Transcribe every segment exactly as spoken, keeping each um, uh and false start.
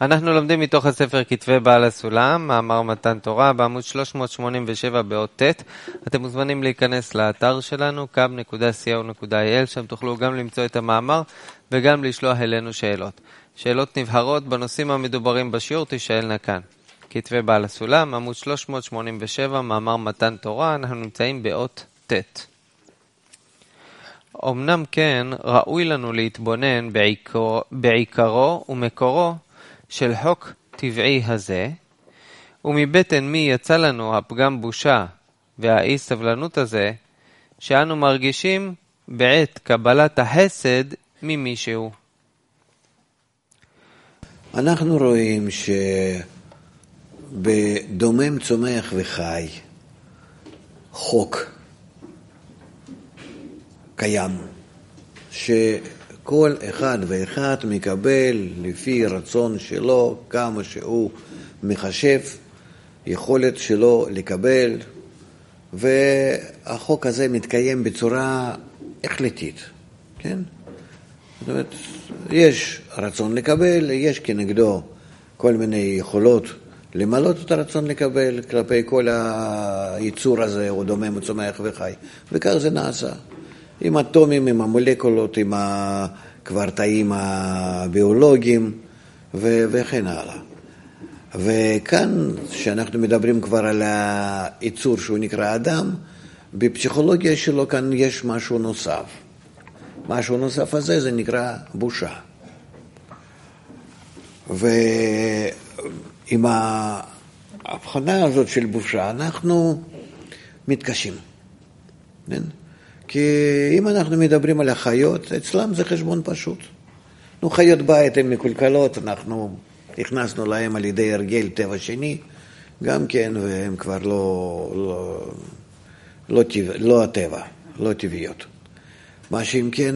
אנחנו לומדים מתוך הספר כתבי בעל הסולם, מאמר מתן תורה, בעמוד שלוש מאות שמונים ושבע באות ט'. אתם מוזמנים להיכנס לאתר שלנו, קאב נקודה סי או נקודה איי אל, שם תוכלו גם למצוא את המאמר וגם לשלוח אלינו שאלות. שאלות נבהרות בנושאים המדוברים בשיעור תשאלנה כאן. כתבי בעל הסולם, עמוד שלוש מאות שמונים ושבע, מאמר מתן תורה, אנחנו נמצאים באות ט'. אמנם כן, ראוי לנו להתבונן בעיקר, בעיקרו ומקורו של חוק טבעי הזה, ומבטן מי יצא לנו הפגם בושה והאי סבלנות הזה, שאנו מרגישים בעת קבלת החסד ממישהו. אנחנו רואים שבדומם צומח וחי חוק קיים, שכל אחד ואחד מקבל לפי רצון שלו כמה שהוא מחשב יכולת שלו לקבל, והחוק הזה מתקיים בצורה החלטית, כן? זאת אומרת, יש רצון לקבל, יש כנגדו כל מיני יכולות למלות את הרצון לקבל כלפי כל היצור הזה, הוא דומם וצומח וחי, וכך זה נעשה. עם אטומים, עם המולקולות, עם הקוורטאים הביולוגיים ו- וכן הלאה. וכאן, שאנחנו מדברים כבר על היצור שהוא נקרא אדם, בפסיכולוגיה שלו כאן יש משהו נוסף. משהו נוסף הזה זה נקרא בושה. ועם ההבחנה הזאת של בושה אנחנו מתקשים. כן? כי אם אנחנו מדברים על החיות, אצלם זה חשבון פשוט. נו, חיות בית הן מקולקלות, אנחנו הכנסנו להם על ידי הרגל טבע שני, גם כן, והם כבר לא, לא, לא, טבע, לא הטבע, לא טבעיות. מה שאם כן,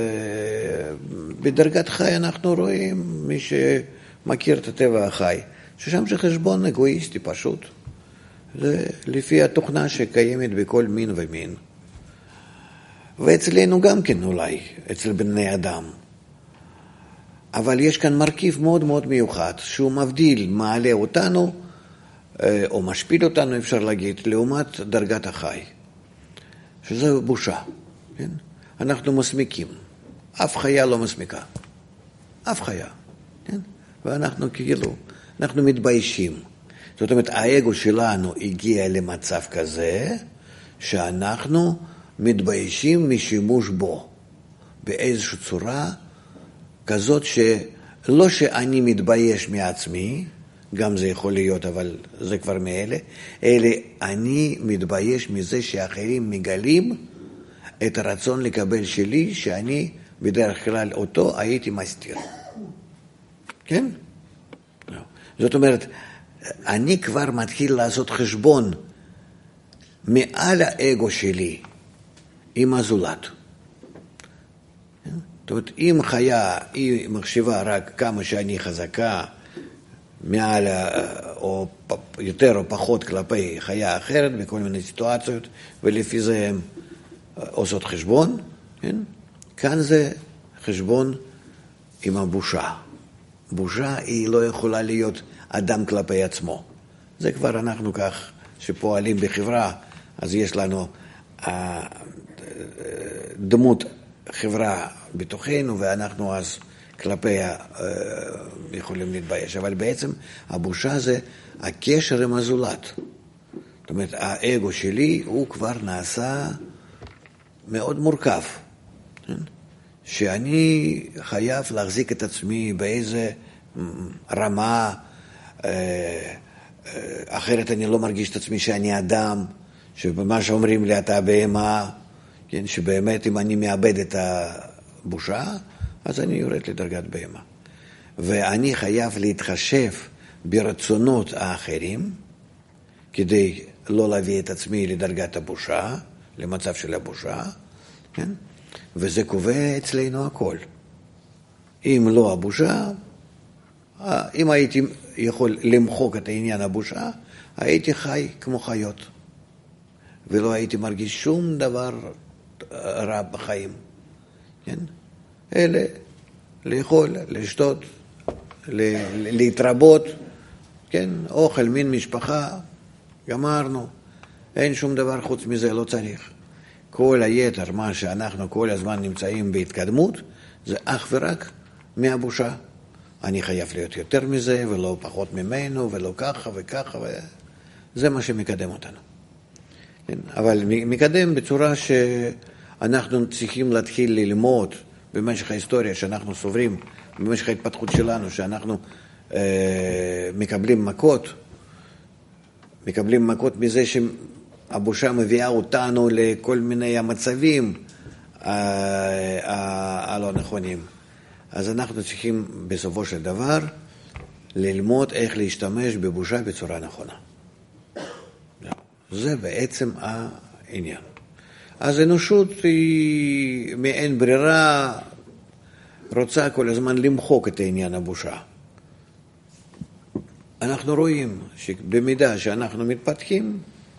בדרגת חי אנחנו רואים, מי שמכיר את הטבע החי, ששם זה חשבון אגואיסטי פשוט. זה לפי התוכנה שקיימת בכל מין ומין. ואצלנו גם כן אולי, אצל בני אדם. אבל יש כאן מרכיב מאוד מאוד מיוחד, שהוא מבדיל, מעלה אותנו, או משפיל אותנו, אפשר להגיד, לעומת דרגת החי. שזה בושה, כן? אנחנו מסמיקים. אף חיה לא מסמיקה. אף חיה, כן? ואנחנו כאילו, אנחנו מתביישים. זאת אומרת, האגו שלנו הגיע למצב כזה, שאנחנו מתביישים משימוש בו, באיזושהי צורה כזאת שלא שאני מתבייש מעצמי, גם זה יכול להיות, אבל זה כבר מאלה, אלא אני מתבייש מזה שאחרים מגלים את הרצון לקבל שלי, שאני בדרך כלל אותו הייתי מסתיר. כן? זאת אומרת, אני כבר מתחיל לעשות חשבון מעל האגו שלי, עם הזולת. זאת אומרת, אם חיה היא מחשיבה רק כמה שאני חזקה, מעל או יותר או פחות כלפי חיה אחרת, בכל מיני סיטואציות, ולפי זה הם עושות חשבון, כן? כאן זה חשבון עם הבושה. בושה היא לא יכולה להיות אדם כלפי עצמו. זה כבר אנחנו כך שפועלים בחברה, אז יש לנו דמות חברה בתוכנו, ואנחנו אז כלפיה יכולים להתבייש. אבל בעצם הבושה זה הקשר עם הזולת. זאת אומרת, האגו שלי הוא כבר נעשה מאוד מורכב. שאני חייב להחזיק את עצמי באיזה רמה, אחרת אני לא מרגיש את עצמי שאני אדם, שבמה שאומרים לי אתה בהמה, כן, שבאמת אם אני מאבד את הבושה, אז אני יורד לדרגת בהמה. ואני חייב להתחשב ברצונות האחרים, כדי לא להביא את עצמי לדרגת הבושה, למצב של הבושה, כן? וזה קובע אצלנו הכל. אם לא הבושה, אם הייתי יכול למחוק את העניין הבושה, הייתי חי כמו חיות. ולא הייתי מרגיש שום דבר רע בחיים. כן? אלה, לאכול, לשתות, להתרבות, כן, אוכל, מין משפחה, גמרנו. אין שום דבר חוץ מזה, לא צריך. כל היתר, מה שאנחנו כל הזמן נמצאים בהתקדמות, זה אך ורק מהבושה. אני חייב להיות יותר מזה, ולא פחות ממנו, ולא ככה וככה, זה מה שמקדם אותנו. אבל מקדם בצורה שאנחנו צריכים להתחיל ללמוד במשך ההיסטוריה שאנחנו סוברים, במשך ההתפתחות שלנו, שאנחנו אה, מקבלים מכות, מקבלים מכות מזה שהבושה מביאה אותנו לכל מיני המצבים הלא נכונים. אז אנחנו צריכים בסופו של דבר ללמוד איך להשתמש בבושה בצורה נכונה. זה בעצם העניין. אז האנושות היא מעין ברירה, רוצה כל הזמן למחוק את העניין הבושה. אנחנו רואים שבמידה שאנחנו מתפתחים,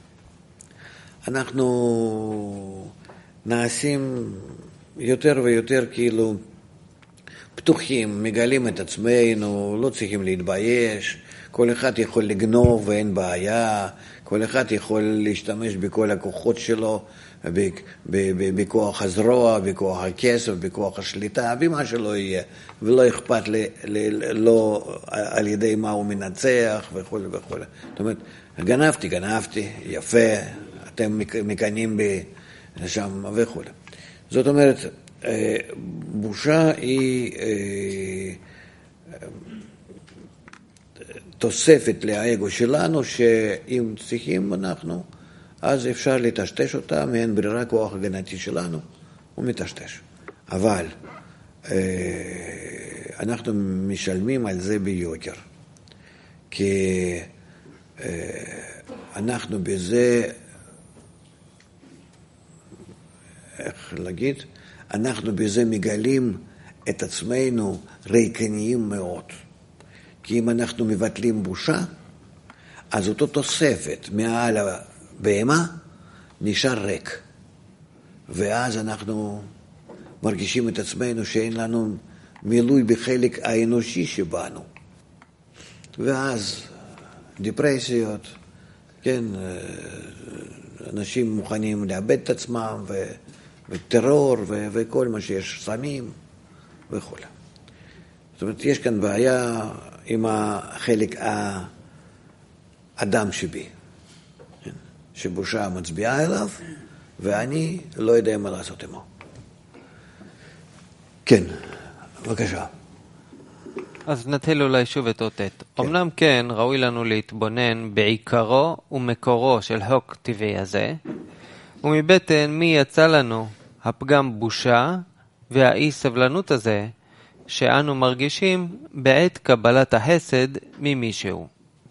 אנחנו נעשים יותר ויותר כאילו פתוחים, מגלים את עצמנו, לא צריכים להתבייש, כל אחד יכול לגנוב ואין בעיה, כל אחד יכול להשתמש בכל הכוחות שלו, בכוח הזרוע, בכוח הכסף, בכוח השליטה, במה שלא יהיה, ולא אכפת לו על ידי מה הוא מנצח וכו' וכו'. זאת אומרת, גנבתי, גנבתי, יפה, אתם מקנים שם וכו'. זאת אומרת, בושה היא תוספת לאגו שלנו, שאם צריכים אנחנו, אז אפשר לטשטש אותה, מעין ברירה כוח הגנתי שלנו, הוא מטשטש. אבל אנחנו משלמים על זה ביוקר, כי אנחנו בזה, איך להגיד, אנחנו בזה מגלים את עצמנו ריקניים מאוד. כי אם אנחנו מבטלים בושה, אז אותו תוספת מעל הבהמה נשאר ריק. ואז אנחנו מרגישים את עצמנו שאין לנו מילוי בחלק האנושי שבנו. ואז דיפרסיות, כן, אנשים מוכנים לאבד את עצמם, ו... וטרור ו... וכל מה שיש, סמים וכו'. זאת אומרת, יש כאן בעיה עם החלק האדם שבי, שבושה מצביעה אליו, ואני לא יודע מה לעשות עמו. כן, בבקשה. אז נתחיל אולי שוב את אותת. כן. אמנם כן, ראוי לנו להתבונן בעיקרו ומקורו של חוק טבעי הזה, ומבטן מי יצא לנו הפגם בושה והאי סבלנות הזה, שאנו מרגישים בעת קבלת החסד ממישהו.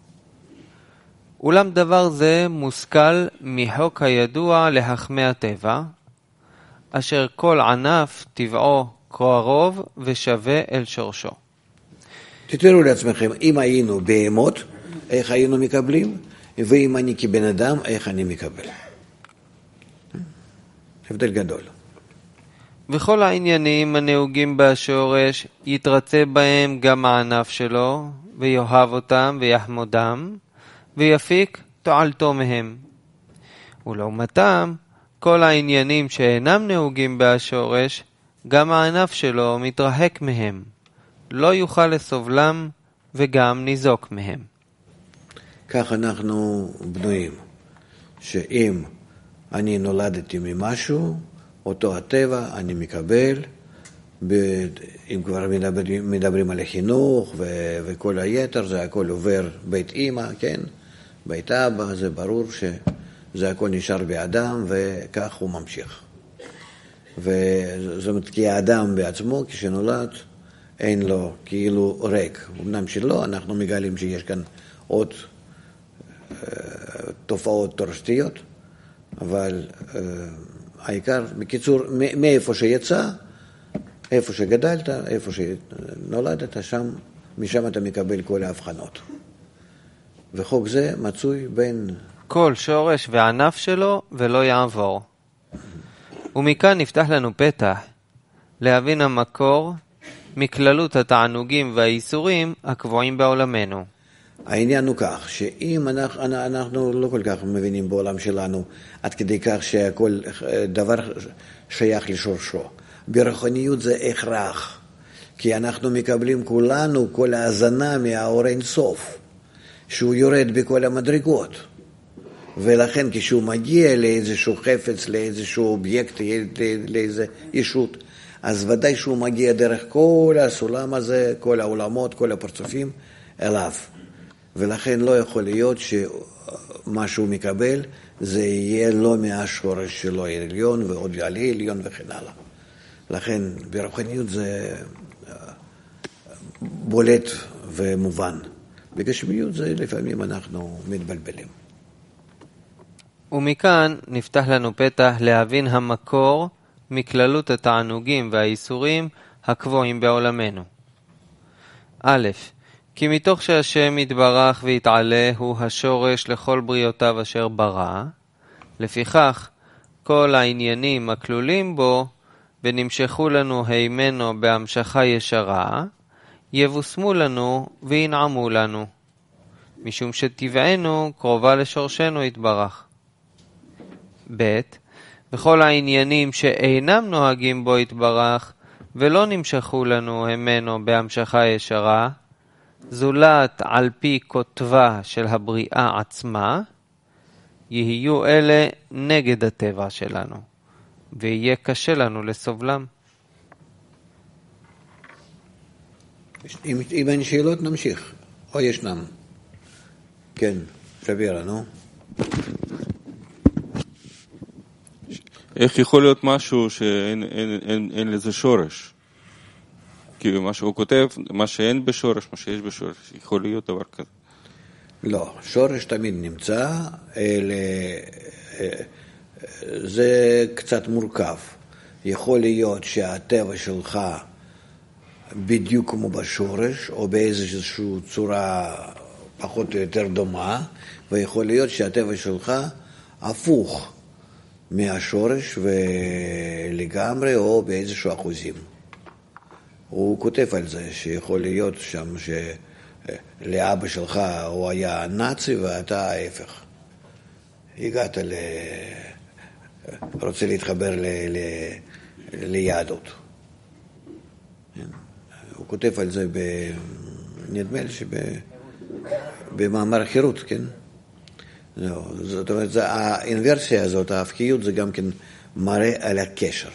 אולם דבר זה מושכל מחוק הידוע להחמי הטבע, אשר כל ענף טבעו קרוב ושווה אל שורשו. תתארו לעצמכם, אם היינו בהמות, איך היינו מקבלים, ואם אני כבן אדם, איך אני מקבל. הבדל גדול. וכל העניינים הנהוגים בשורש יתרצה בהם גם הענף שלו, ויאהב אותם ויחמודם, ויפיק תועלתו מהם. ולעומתם, כל העניינים שאינם נהוגים בשורש, גם הענף שלו מתרחק מהם. לא יוכל לסובלם וגם ניזוק מהם. כך אנחנו בנויים, שאם אני נולדתי ממשהו, אותו הטבע אני מקבל, ב... אם כבר מדברים, מדברים על החינוך ו... וכל היתר, זה הכל עובר בית אמא, כן? בית אבא, זה ברור שזה הכל נשאר באדם וכך הוא ממשיך. וזאת אומרת, כי האדם בעצמו, כשנולד, אין לו כאילו ריק. אמנם שלא, אנחנו מגלים שיש כאן עוד אה, תופעות תורשתיות, אבל אה, העיקר, בקיצור, מאיפה שיצא, איפה שגדלת, איפה שנולדת, שם, משם אתה מקבל כל ההבחנות. וחוק זה מצוי בין כל שורש וענף שלו ולא יעבור. ומכאן נפתח לנו פתח להבין המקור מכללות התענוגים והאיסורים הקבועים בעולמנו. העניין הוא כך, שאם אנחנו, אנחנו לא כל כך מבינים בעולם שלנו, עד כדי כך שכל דבר שייך לשורשו. ברוחניות זה הכרח, כי אנחנו מקבלים כולנו כל ההזנה מהאור אין סוף, שהוא יורד בכל המדרגות. ולכן כשהוא מגיע לאיזשהו חפץ, לאיזשהו אובייקט, לאיזו ישות, אז ודאי שהוא מגיע דרך כל הסולם הזה, כל העולמות, כל הפרצופים, אליו. ולכן לא יכול להיות שמה שהוא מקבל, זה יהיה לא מהשורש שלו עליון, ועוד יעלה עליון וכן הלאה. לכן ברוחניות זה בולט ומובן. בגשמיות זה לפעמים אנחנו מתבלבלים. ומכאן נפתח לנו פתח להבין המקור מכללות התענוגים והאיסורים הקבועים בעולמנו. א', כי מתוך שהשם יתברך ויתעלה הוא השורש לכל בריאותיו אשר ברא, לפיכך כל העניינים הכלולים בו ונמשכו לנו הימנו בהמשכה ישרה, יבוסמו לנו וינעמו לנו, משום שטבענו קרובה לשורשנו יתברך. ב' וכל העניינים שאינם נוהגים בו יתברך ולא נמשכו לנו הימנו בהמשכה ישרה, זולת על פי כותבה של הבריאה עצמה, יהיו אלה נגד הטבע שלנו, ויהיה קשה לנו לסובלם. אם, אם אין שאלות נמשיך, או ישנם. כן, שבירה, נו. איך יכול להיות משהו שאין אין, אין, אין לזה שורש? כי מה שהוא כותב, מה שאין בשורש, מה שיש בשורש, יכול להיות דבר כזה. לא, שורש תמיד נמצא, אלה, זה קצת מורכב. יכול להיות שהטבע שלך בדיוק כמו בשורש, או באיזושהי צורה פחות או יותר דומה, ויכול להיות שהטבע שלך הפוך מהשורש ולגמרי, או באיזשהו אחוזים. הוא כותב על זה שיכול להיות שם שלאבא שלך הוא היה נאצי ואתה ההפך. הגעת ל... רוצה להתחבר ל... ל... ליהדות. הוא כותב על זה, ב... נדמה לי שבמאמר חירות, כן? לא, זאת אומרת, האינברסיה הזאת, ההפקיות, זה גם כן מראה על הקשר.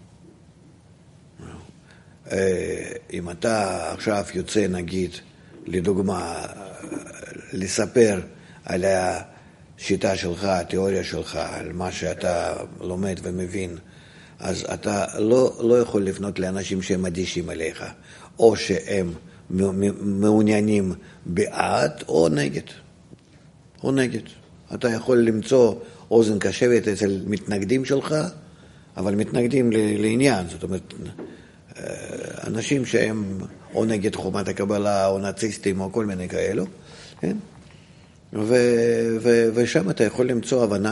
אם אתה עכשיו יוצא, נגיד, לדוגמה, לספר על השיטה שלך, התיאוריה שלך, על מה שאתה לומד ומבין, אז אתה לא, לא יכול לפנות לאנשים שהם אדישים אליך, או שהם מעוניינים בעד או נגד. או נגד. אתה יכול למצוא אוזן קשבת אצל מתנגדים שלך, אבל מתנגדים לעניין, זאת אומרת, אנשים שהם או נגד חומת הקבלה, או נאציסטים, או כל מיני כאלו, כן? ו- ו- ושם אתה יכול למצוא הבנה,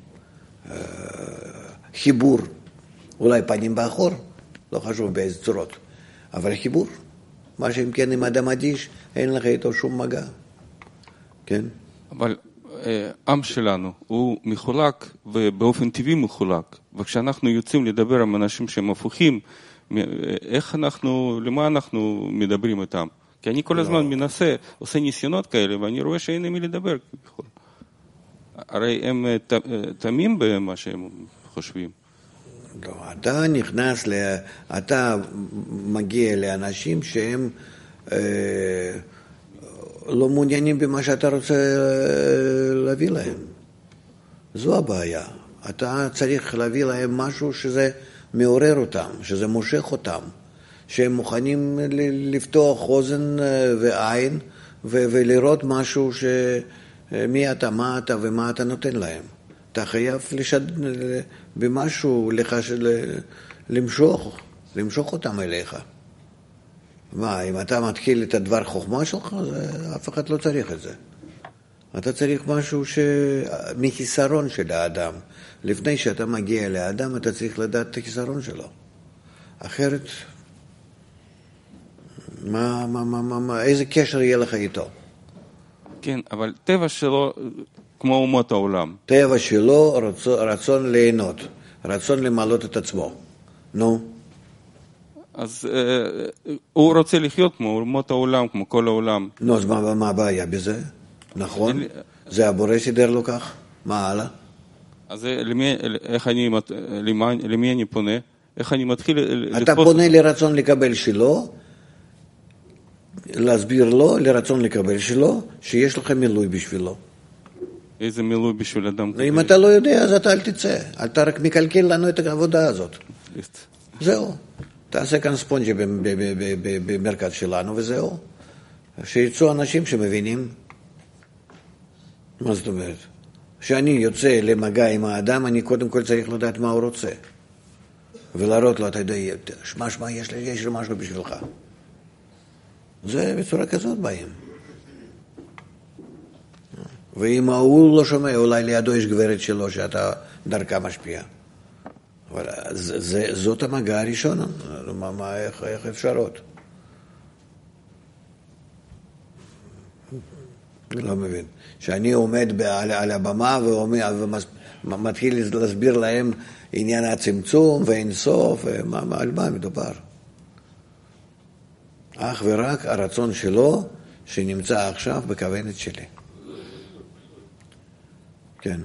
חיבור, אולי פנים באחור, לא חשוב באיזה צורות, אבל חיבור. מה שאם כן עם אדם אדיש, אין לך איתו שום מגע, כן? אבל עם שלנו הוא מחולק, ובאופן טבעי מחולק, וכשאנחנו יוצאים לדבר עם אנשים שהם הפוכים, איך אנחנו, למה אנחנו מדברים איתם? כי אני כל הזמן מנסה, עושה ניסיונות כאלה, ואני רואה שאין עם מי לדבר. הרי הם תמים במה שהם חושבים. לא, אתה נכנס, ל... אתה מגיע לאנשים שהם אה, לא מעוניינים במה שאתה רוצה להביא להם. זו הבעיה. אתה צריך להביא להם משהו שזה מעורר אותם, שזה מושך אותם, שהם מוכנים לפתוח אוזן ועין ולראות משהו שמי אתה, מה אתה ומה אתה נותן להם. אתה חייב לשד... במשהו לך של... למשוך, למשוך אותם אליך. מה, אם אתה מתחיל את הדבר חוכמה שלך, אף אחד לא צריך את זה. אתה צריך משהו ש... מחיסרון של האדם. לפני שאתה מגיע לאדם, אתה צריך לדעת את החיסרון שלו. אחרת, מה, מה, מה, מה, איזה קשר יהיה לך איתו? כן, אבל טבע שלו כמו אומות העולם. טבע שלו רצון, רצון ליהנות, רצון למעלות את עצמו. נו. אז אה, הוא רוצה לחיות כמו אומות העולם, כמו כל העולם. נו, אז מה, מה הבעיה בזה? נכון? זה הבורא סידר לו כך? מה הלאה? אז למי, איך אני, למי, למי אני פונה? איך אני מתחיל אתה לתפוס... פונה לרצון לקבל שלו, להסביר לו, לרצון לקבל שלו, שיש לך מילוי בשבילו. איזה מילוי בשביל אדם כזה? אם אתה לא יודע, אז אתה אל תצא. אתה רק מקלקל לנו את העבודה הזאת. זהו. תעשה כאן ספונג'ה במרכז שלנו, וזהו. שיצאו אנשים שמבינים. מה זאת אומרת? כשאני יוצא למגע עם האדם, אני קודם כל צריך לדעת מה הוא רוצה. ולהראות לו, אתה יודע, שמע, שמע, יש לי, יש לי משהו בשבילך. זה בצורה כזאת באים. ואם הוא לא שומע, אולי לידו יש גברת שלו שאתה דרכה משפיע. אבל זה, זה, זאת המגע הראשונה. מה, מה, איך, איך אפשרות? לא מבין. שאני עומד על, על הבמה ומתחיל להסביר להם עניין הצמצום ואין סוף, ומה, מה, על מה מדובר? אך ורק הרצון שלו שנמצא עכשיו בכוונת שלי. כן.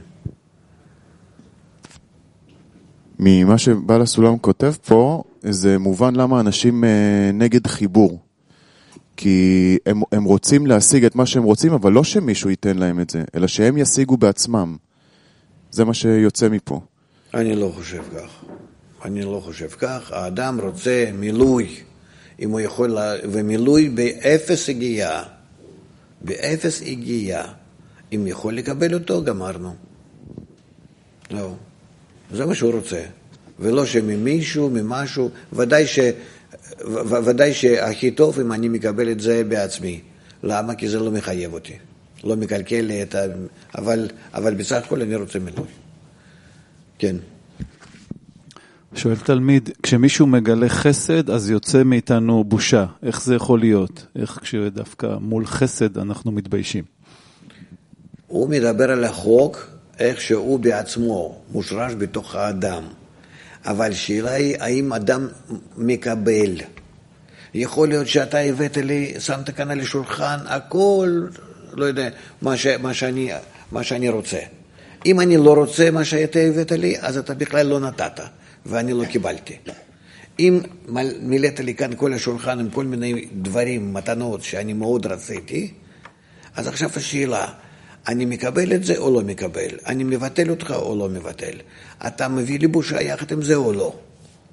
ממה שבעל הסולם כותב פה, זה מובן למה אנשים נגד חיבור. כי הם, הם רוצים להשיג את מה שהם רוצים, אבל לא שמישהו ייתן להם את זה, אלא שהם ישיגו בעצמם. זה מה שיוצא מפה. אני לא חושב כך. אני לא חושב כך. האדם רוצה מילוי, אם הוא יכול, לה... ומילוי באפס הגיעה. באפס הגיעה. אם יכול לקבל אותו, גמרנו. לא. זה מה שהוא רוצה. ולא שממישהו, ממשהו, ודאי ש... ודאי שהכי טוב אם אני מקבל את זה בעצמי. למה? כי זה לא מחייב אותי. לא מקלקל לי את ה... אבל, אבל בסך הכל אני רוצה מילוי. כן. שואל תלמיד, כשמישהו מגלה חסד, אז יוצא מאיתנו בושה. איך זה יכול להיות? איך כשדווקא מול חסד אנחנו מתביישים? הוא מדבר על החוק, איך שהוא בעצמו מושרש בתוך האדם. אבל שאלה היא, האם אדם מקבל? יכול להיות שאתה הבאת לי, שמת כאן על השולחן, הכל, לא יודע, מה, ש, מה, שאני, מה שאני רוצה. אם אני לא רוצה מה שאתה הבאת לי, אז אתה בכלל לא נתת, ואני לא קיבלתי. אם מילאת לי כאן כל השולחן עם כל מיני דברים, מתנות שאני מאוד רציתי, אז עכשיו השאלה, אני מקבל את זה או לא מקבל? אני מבטל אותך או לא מבטל? אתה מביא לי בושה יחד עם זה או לא?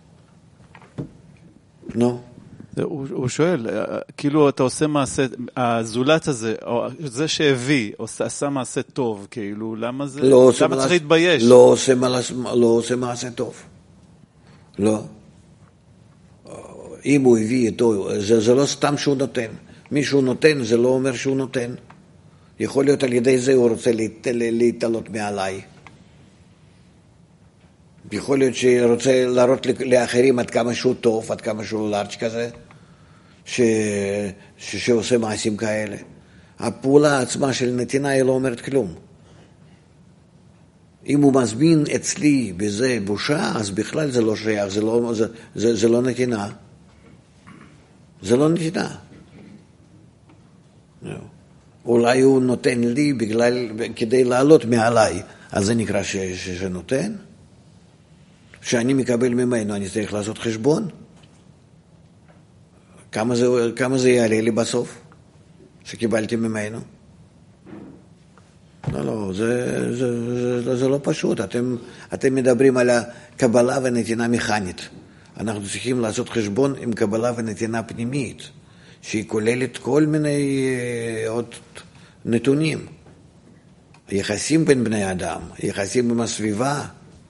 נו? הוא, הוא שואל, כאילו אתה עושה מעשה, הזולת הזה, זה שהביא, עשה מעשה טוב, כאילו, למה זה, לא למה צריך להתבייש? לא עושה, לא עושה מעשה טוב. לא. אם הוא הביא איתו, זה, זה לא סתם שהוא נותן. מישהו נותן, זה לא אומר שהוא נותן. יכול להיות על ידי זה הוא רוצה להתעלות מעליי. יכול להיות שהוא רוצה להראות לאחרים עד כמה שהוא טוב, עד כמה שהוא לארג' כזה, ש... ש... שעושה מעשים כאלה. הפעולה עצמה של נתינה היא לא אומרת כלום. אם הוא מזמין אצלי בזה בושה, אז בכלל זה לא שייך, זה לא, זה, זה, זה לא נתינה. זה לא נתינה. לא. אולי הוא נותן לי בגלל, כדי לעלות מעליי, אז זה נקרא ש, ש, שנותן. שאני מקבל ממנו, אני צריך לעשות חשבון. כמה זה, כמה זה יעלה לי בסוף, שקיבלתי ממנו? לא, לא, זה, זה, זה, זה לא פשוט. אתם, אתם מדברים על הקבלה ונתינה מכנית. אנחנו צריכים לעשות חשבון עם קבלה ונתינה פנימית, שהיא כוללת כל מיני עוד נתונים. יחסים בין בני אדם, יחסים עם הסביבה.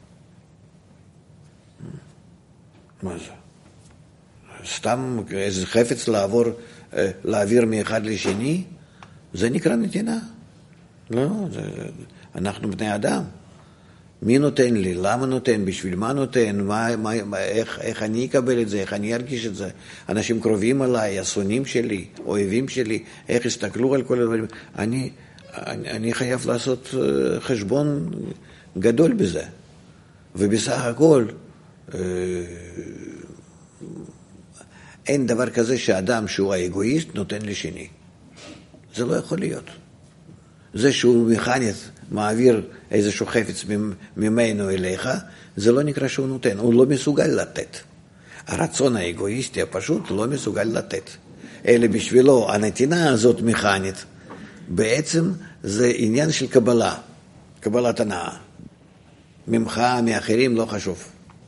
מה זה? סתם איזה חפץ לעבור, להעביר מאחד לשני, זה נקרא נתינה. לא, זה, אנחנו בני אדם. מי נותן לי? למה נותן? בשביל מה נותן? מה, מה, איך, איך אני אקבל את זה? איך אני ארגיש את זה? אנשים קרובים אליי, השונאים שלי, אויבים שלי, איך הסתכלו על כל הדברים? אני, אני, אני חייב לעשות חשבון גדול בזה. ובסך הכל, אין דבר כזה שאדם שהוא האגואיסט נותן לשני. זה לא יכול להיות. זה שהוא מכנית מעביר איזשהו חפץ ממנו אליך, זה לא נקרא שהוא נותן, הוא לא מסוגל לתת. הרצון האגואיסטי הפשוט לא מסוגל לתת. אלא בשבילו הנתינה הזאת מכנית, בעצם זה עניין של קבלה, קבלת הנאה. ממך, מאחרים, לא חשוב.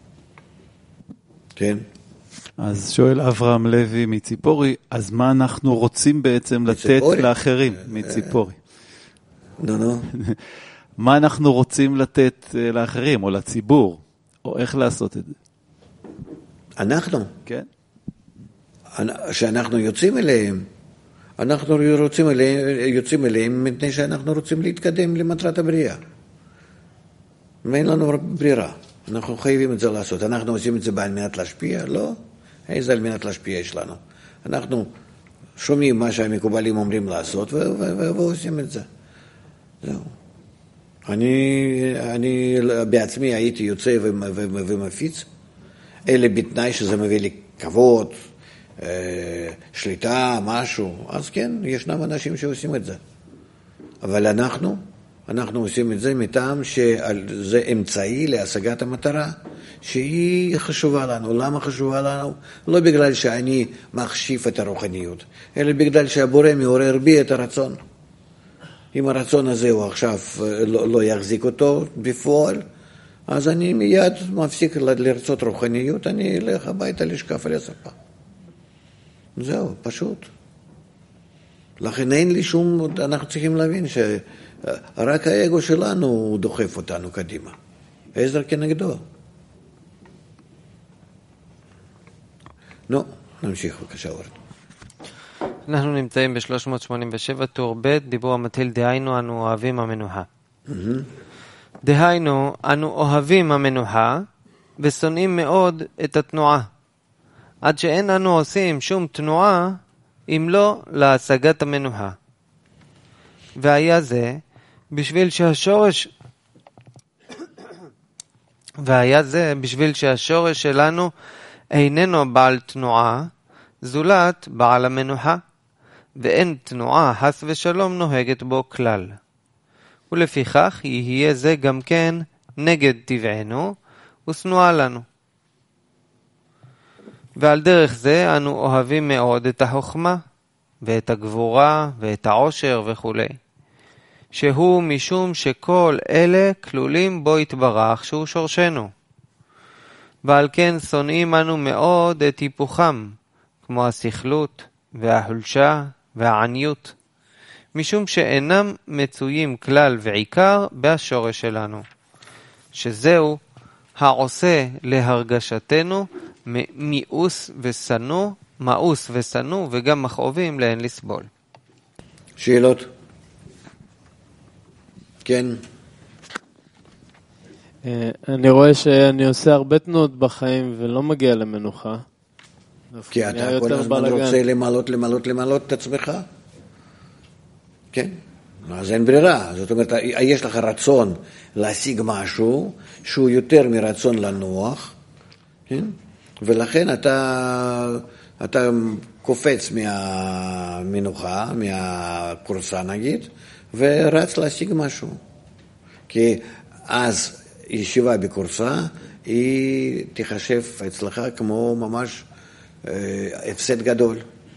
כן? אז שואל אברהם לוי מציפורי, אז מה אנחנו רוצים בעצם לתת מציפורי? לאחרים? מציפורי. נו, נו. מה אנחנו רוצים לתת לאחרים, או לציבור, או איך לעשות את זה? אנחנו, כן? שאנחנו יוצאים אליהם, אנחנו רוצים אליהם, יוצאים אליהם מפני שאנחנו רוצים להתקדם למטרת הבריאה. ואין לנו ברירה, אנחנו חייבים את זה לעשות. אנחנו עושים את זה על מנת להשפיע? לא. איזה על מנת להשפיע יש לנו? אנחנו שומעים מה שהמקובלים אומרים לעשות ועושים את זה. זהו. אני, אני בעצמי הייתי יוצא ומפיץ, אלה בתנאי שזה מביא לי כבוד, שליטה, משהו, אז כן, ישנם אנשים שעושים את זה. אבל אנחנו, אנחנו עושים את זה מטעם שזה אמצעי להשגת המטרה, שהיא חשובה לנו. למה חשובה לנו? לא בגלל שאני מחשיב את הרוחניות, אלא בגלל שהבורא מעורר בי את הרצון. אם הרצון הזה הוא עכשיו לא, לא יחזיק אותו בפועל, אז אני מיד מפסיק לרצות רוחניות, אני אלך הביתה לשקף על הספה. זהו, פשוט. לכן אין לי שום, אנחנו צריכים להבין שרק האגו שלנו דוחף אותנו קדימה. עזר כנגדו. נו, נמשיך בבקשה אורן. אנחנו נמצאים ב-שלוש מאות שמונים ושבע, טור ב', דיבור המתחיל, דהיינו אנו אוהבים המנוחה. דהיינו אנו אוהבים המנוחה ושונאים מאוד את התנועה, עד שאין אנו עושים שום תנועה אם לא להשגת המנוחה. והיה זה בשביל שהשורש והיה זה בשביל שהשורש שלנו איננו בעל תנועה, זולת בעל המנוחה, ואין תנועה חס ושלום נוהגת בו כלל. ולפיכך יהיה זה גם כן נגד טבענו ושנואה לנו. ועל דרך זה אנו אוהבים מאוד את החוכמה ואת הגבורה ואת העושר וכו', שהוא משום שכל אלה כלולים בו יתברך שהוא שורשנו. ועל כן שונאים אנו מאוד את היפוכם, כמו הסכלות והחולשה והעניות, משום שאינם מצויים כלל ועיקר בהשורש שלנו, שזהו העושה להרגשתנו מיאוס ושנוא, מאוס ושנוא וגם מכאובים להן לסבול. שאלות? כן. אני רואה שאני עושה הרבה תנועות בחיים ולא מגיע למנוחה. כי אתה כל הזמן רוצה למלות, למלות, למלות את עצמך? כן. אז אין ברירה. זאת אומרת, יש לך רצון להשיג משהו שהוא יותר מרצון לנוח, כן? ולכן אתה, אתה קופץ מהמנוחה, מהקורסה נגיד, ורץ להשיג משהו. כי אז ישיבה בקורסה, היא תחשב אצלך כמו ממש הפסד גדול.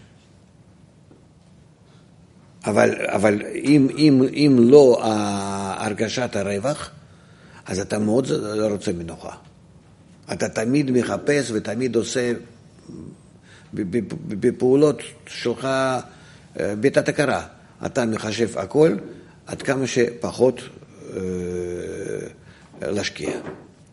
אבל, אבל אם, אם, אם לא הרגשת הרווח, אז אתה מאוד רוצה מנוחה. אתה תמיד מחפש ותמיד עושה בפעולות שלך בתת הכרה. אתה מחשב הכל עד כמה שפחות אה, להשקיע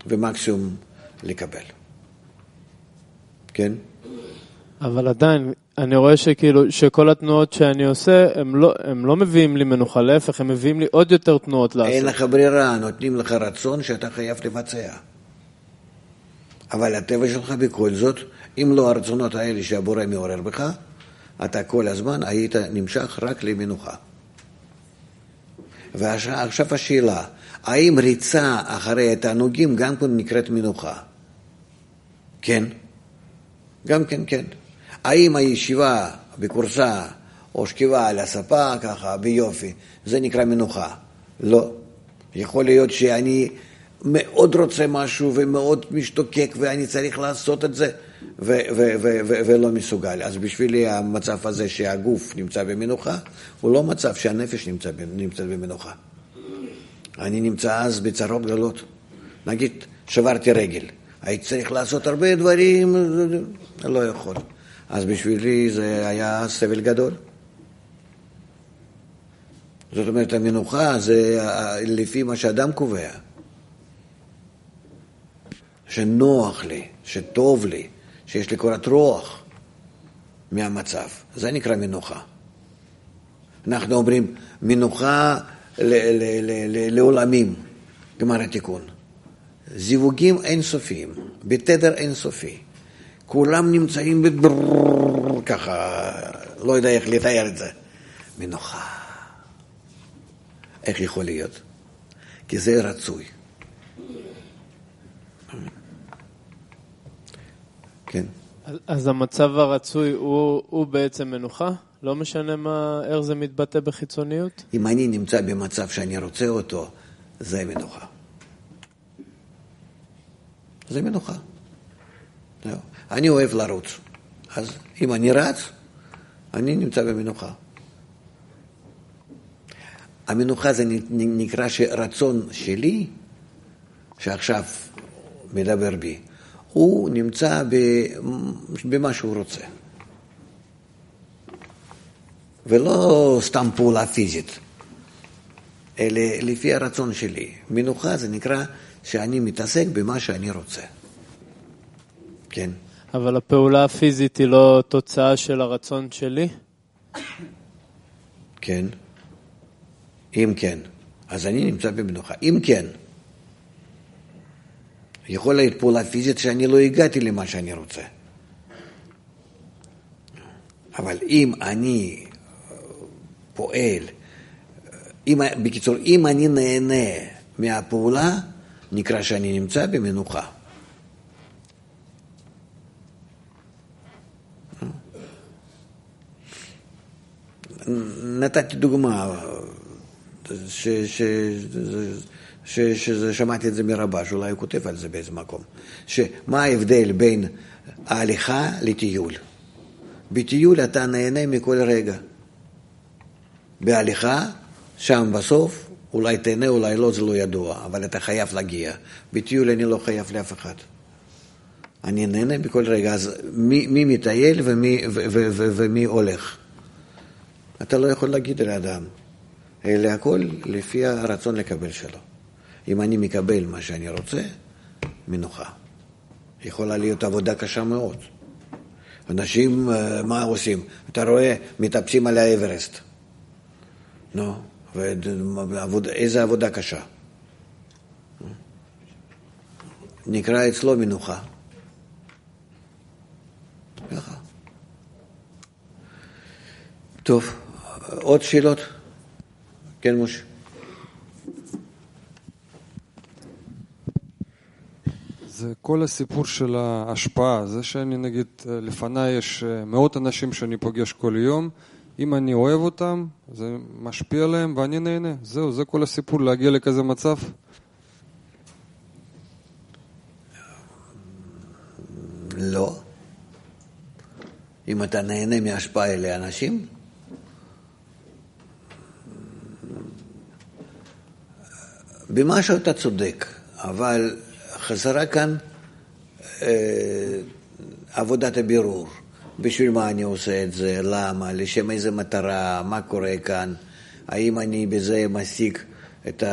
ומקסימום לקבל. כן? אבל עדיין, אני רואה שכאילו, שכל התנועות שאני עושה, הם לא, הם לא מביאים לי מנוחה, להפך, הם מביאים לי עוד יותר תנועות לעשות. אין לך ברירה, נותנים לך רצון שאתה חייב לבצע. אבל הטבע שלך בכל זאת, אם לא הרצונות האלה שהבורא מעורר בך, אתה כל הזמן היית נמשך רק למנוחה. ועכשיו השאלה, האם ריצה אחרי התענוגים גם כן נקראת מנוחה? כן. גם כן, כן. האם הישיבה בקורסה או שכיבה על הספה ככה ביופי, זה נקרא מנוחה? לא. יכול להיות שאני מאוד רוצה משהו ומאוד משתוקק ואני צריך לעשות את זה ו- ו- ו- ו- ולא מסוגל. אז בשבילי המצב הזה שהגוף נמצא במנוחה הוא לא מצב שהנפש נמצא, נמצא במנוחה. אני נמצא אז בצרות גדולות. נגיד, שברתי רגל. הייתי צריך לעשות הרבה דברים, לא יכול. אז בשבילי זה היה סבל גדול. זאת אומרת, המנוחה זה לפי מה שאדם קובע. שנוח לי, שטוב לי, שיש לי קורת רוח מהמצב. זה נקרא מנוחה. אנחנו אומרים, מנוחה ל- ל- ל- ל- לעולמים, גמר התיקון. זיווגים אינסופיים, בתדר אינסופי. כולם נמצאים בברררר, ככה, לא יודע איך לתאר את זה. מנוחה. איך יכול להיות? כי זה רצוי. כן. אז המצב הרצוי הוא, הוא בעצם מנוחה? לא משנה מה, איך זה מתבטא בחיצוניות? אם אני נמצא במצב שאני רוצה אותו, זה מנוחה. זה מנוחה. לא. אני אוהב לרוץ. אז אם אני רץ, אני נמצא במנוחה. המנוחה זה נקרא שרצון שלי, שעכשיו מדבר בי, הוא נמצא במה שהוא רוצה. ולא סתם פעולה פיזית, אלא לפי הרצון שלי. מנוחה זה נקרא שאני מתעסק במה שאני רוצה. כן. אבל הפעולה הפיזית היא לא תוצאה של הרצון שלי? כן. אם כן, אז אני נמצא במנוחה. אם כן, יכול להיות פעולה פיזית שאני לא הגעתי למה שאני רוצה. אבל אם אני פועל, אם, בקיצור, אם אני נהנה מהפעולה, נקרא שאני נמצא במנוחה. נתתי דוגמה, ש, ש, ש, ששמעתי את זה מרבש, אולי הוא כותב על זה באיזה מקום. שמה ההבדל בין ההליכה לטיול? בטיול אתה נהנה מכל רגע. בהליכה, שם בסוף, אולי תהנה, אולי לא, זה לא ידוע, אבל אתה חייב להגיע. בטיול אני לא חייב לאף אחד. אני נהנה בכל רגע, אז מי, מי מטייל ומי, ו, ו, ו, ומי הולך? אתה לא יכול להגיד לאדם, אלא הכל לפי הרצון לקבל שלו. אם אני מקבל מה שאני רוצה, מנוחה. יכולה להיות עבודה קשה מאוד. אנשים, מה עושים? אתה רואה, מטפסים על האברסט. נו, ואיזה עבודה קשה. נקרא אצלו מנוחה. ככה. טוב, עוד שאלות? כן, מוש. זה כל הסיפור של ההשפעה, זה שאני נגיד, לפניי יש מאות אנשים שאני פוגש כל יום, אם אני אוהב אותם, זה משפיע עליהם ואני נהנה. זהו, זה כל הסיפור, להגיע לכזה מצב. לא. אם אתה נהנה מהשפעה אלה אנשים, במשהו אתה צודק, אבל חסרה כאן אה, עבודת הבירור. בשביל מה אני עושה את זה, למה, לשם איזה מטרה, מה קורה כאן, האם אני בזה משיג את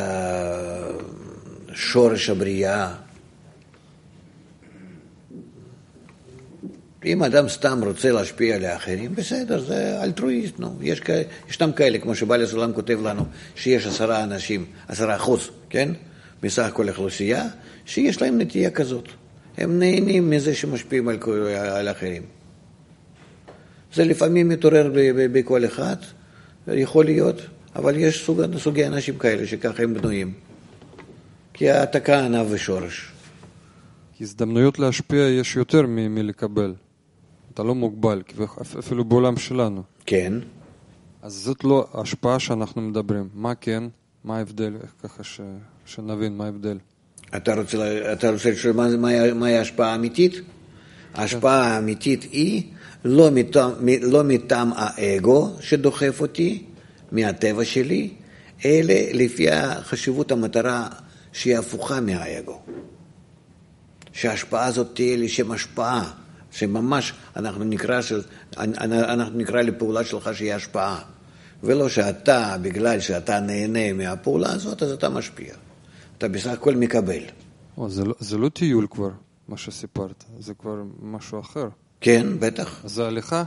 שורש הבריאה. אם אדם סתם רוצה להשפיע על האחרים, בסדר, זה אלטרואיסט, נו. יש, ישנם כאלה, כמו שבעל הסולם כותב לנו, שיש עשרה אנשים, עשרה אחוז, כן? מסך כל האוכלוסייה, שיש להם נטייה כזאת. הם נהנים מזה שמשפיעים על, על האחרים. זה לפעמים מתעורר בכל אחד, יכול להיות, אבל יש סוג, סוגי אנשים כאלה שככה הם בנויים. כי העתקה ענב ושורש. הזדמנויות להשפיע יש יותר מ- מלקבל. אתה לא מוגבל, אפילו בעולם שלנו. כן. אז זאת לא ההשפעה שאנחנו מדברים. מה כן? מה ההבדל? ככה ש... שנבין מה ההבדל. אתה רוצה, אתה רוצה לשאול מה, מה, מה ההשפעה האמיתית? ההשפעה האמיתית היא לא מטעם, לא מטעם האגו שדוחף אותי, מהטבע שלי, אלא לפי חשיבות המטרה שהיא הפוכה מהאגו. שההשפעה הזאת תהיה לשם השפעה, שממש אנחנו נקרא, של, אנחנו נקרא לפעולה שלך שהיא השפעה. ולא שאתה, בגלל שאתה נהנה מהפעולה הזאת, אז אתה משפיע. אתה בסך הכל מקבל. או, זה, לא, זה לא טיול כבר, מה שסיפרת. זה כבר משהו אחר. כן, בטח. אז זה הליכה?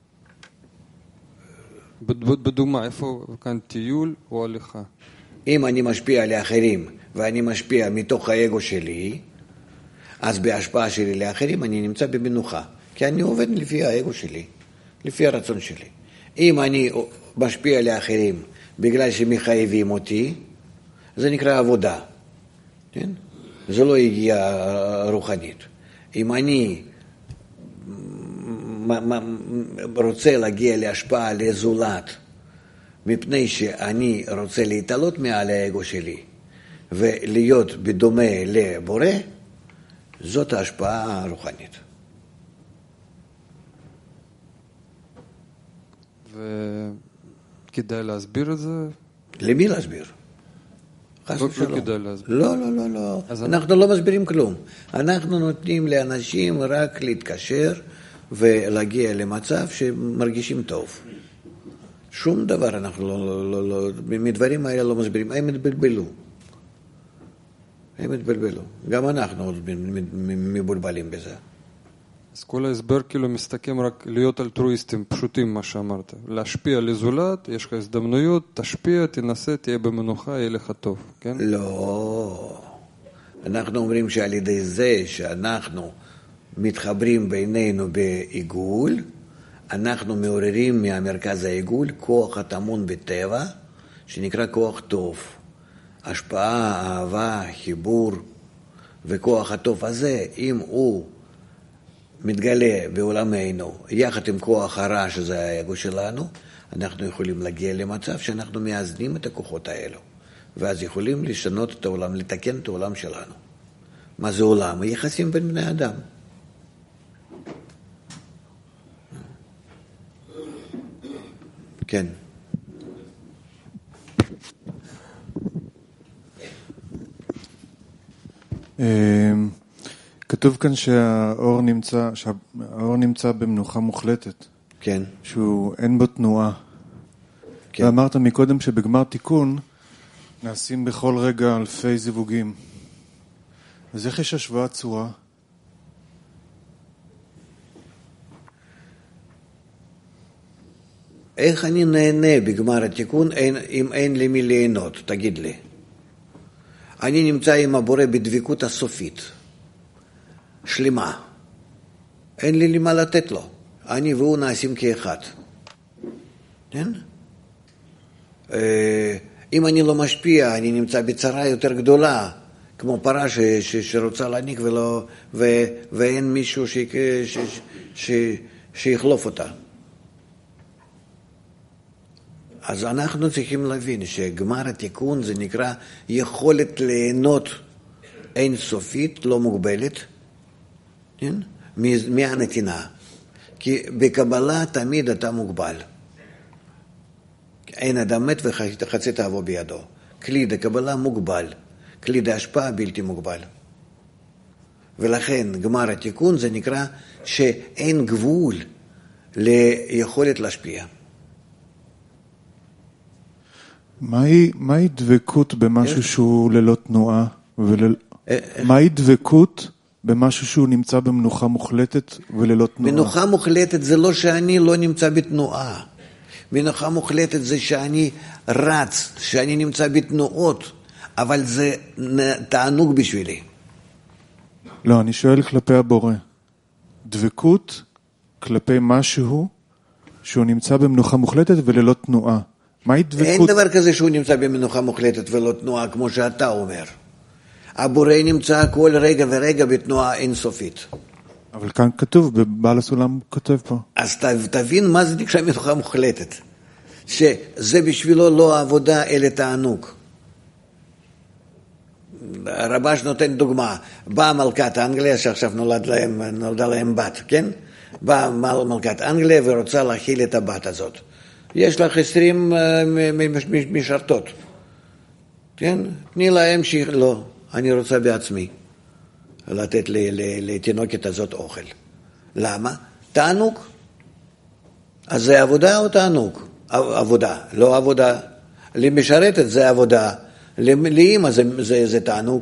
בדומה, איפה כאן טיול או הליכה? אם אני משפיע על האחרים, ואני משפיע מתוך האגו שלי, אז בהשפעה שלי לאחרים אני נמצא במנוחה. כי אני עובד לפי האגו שלי, לפי הרצון שלי. אם אני משפיע על האחרים בגלל שמחייבים אותי, זה נקרא עבודה. כן? זה לא הגיעה רוחנית. אם אני רוצה להגיע להשפעה לזולת, מפני שאני רוצה להתעלות מעל האגו שלי, ולהיות בדומה לבורא, זאת ההשפעה הרוחנית. וכדאי להסביר את זה? למי להסביר? לא, לא כדאי להסביר. לא, לא, לא, לא. אנחנו לא מסבירים כלום. אנחנו נותנים לאנשים רק להתקשר ולהגיע למצב שמרגישים טוב. שום דבר אנחנו לא, לא, לא, מדברים האלה לא מסבירים. הם התבלבלו. הם התבלבלו. גם אנחנו עוד מבולבלים בזה. אז כל ההסבר כאילו מסתכם רק להיות אלטרואיסטים, פשוטים מה שאמרת. להשפיע לזולת, יש לך הזדמנויות, תשפיע, תנסה, תהיה במנוחה, יהיה לך טוב, כן? לא. אנחנו אומרים שעל ידי זה שאנחנו מתחברים בינינו בעיגול, אנחנו מעוררים מהמרכז העיגול כוח הטמון בטבע, שנקרא כוח טוב. השפעה, אהבה, חיבור, וכוח הטוב הזה, אם הוא מתגלה בעולמנו, יחד עם כוח הרע שזה האגו שלנו, אנחנו יכולים להגיע למצב שאנחנו מאזנים את הכוחות האלו, ואז יכולים לשנות את העולם, לתקן את העולם שלנו. מה זה עולם? היחסים בין בני אדם. כן. כתוב כאן שהאור נמצא, שהאור נמצא במנוחה מוחלטת. כן. שהוא אין בו תנועה. כן. ואמרת מקודם שבגמר תיקון נעשים בכל רגע אלפי זיווגים. אז איך יש השוואת צורה? איך אני נהנה בגמר התיקון אין, אם אין לי מי ליהנות? תגיד לי. אני נמצא עם הבורא בדבקות הסופית. שלמה. אין לי למה לתת לו. אני והוא נעשים כאחד. כן? אם אני לא משפיע, אני נמצא בצרה יותר גדולה, כמו פרה ש, ש, שרוצה להניק ולא, ו, ואין מישהו ש, ש, ש, שיחלוף אותה. אז אנחנו צריכים להבין שגמר התיקון זה נקרא יכולת ליהנות אינסופית, לא מוגבלת, כן? מהנתינה. כי בקבלה תמיד אתה מוגבל. אין אדם מת וחצי תאוו בידו. כלי דקבלה מוגבל. כלי דהשפעה בלתי מוגבל. ולכן גמר התיקון זה נקרא שאין גבול ליכולת להשפיע. מהי, מהי דבקות במשהו שהוא ללא תנועה? ולל... מהי דבקות במשהו שהוא נמצא במנוחה מוחלטת וללא תנועה? מנוחה מוחלטת זה לא שאני לא נמצא בתנועה. מנוחה מוחלטת זה שאני רץ, שאני נמצא בתנועות, אבל זה תענוג בשבילי. לא, אני שואל כלפי הבורא. דבקות כלפי משהו שהוא נמצא במנוחה מוחלטת וללא תנועה. מהי דבקות? אין דבר כזה שהוא נמצא במנוחה מוחלטת ולא תנועה, כמו שאתה אומר. הבורא נמצא כל רגע ורגע בתנועה אינסופית. אבל כאן כתוב, בבעל הסולם כותב פה. אז תבין מה זה נקרא מנוחה מוחלטת. שזה בשבילו לא עבודה אלא תענוג. הרבש נותן דוגמה. באה מלכת אנגליה שעכשיו נולד להם, נולדה להם בת, כן? באה מלכת אנגליה ורוצה להכיל את הבת הזאת. יש לך עשרים משרתות. כן? תני להם שהיא... לא, אני רוצה בעצמי לתת לתינוקת הזאת אוכל. למה? תענוג. אז זה עבודה או תענוג? עבודה, לא עבודה. למשרתת זה עבודה. לאמא זה, זה, זה תענוג.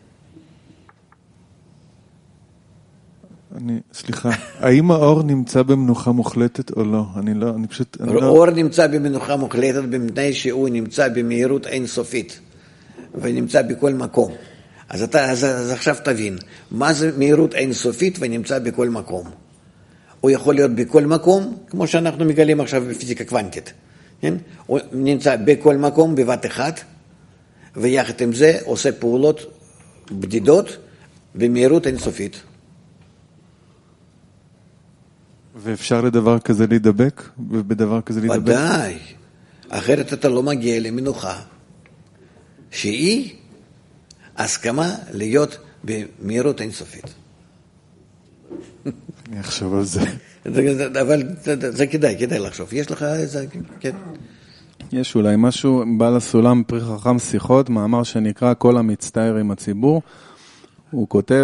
אני, סליחה, האם האור נמצא במנוחה מוחלטת או לא? אני לא, אני פשוט... האור לא... נמצא במנוחה מוחלטת במפני שהוא נמצא במהירות אינסופית, ונמצא בכל מקום. אז, אתה, אז, אז עכשיו תבין, מה זה מהירות אינסופית ונמצא בכל מקום? הוא יכול להיות בכל מקום, כמו שאנחנו מגלים עכשיו בפיזיקה קוונטית. כן? הוא נמצא בכל מקום בבת אחת, ויחד עם זה עושה פעולות בדידות במהירות אינסופית. ואפשר לדבר כזה להידבק? ובדבר כזה להידבק? ודאי. אחרת אתה לא מגיע למנוחה. שהיא הסכמה להיות במהירות אינסופית. אני אחשוב על זה. אבל זה כדאי, כדאי לחשוב. יש לך איזה... כן. יש אולי משהו, בעל הסולם פרי חכם שיחות, מאמר שנקרא כל המצטער עם הציבור. הוא כותב,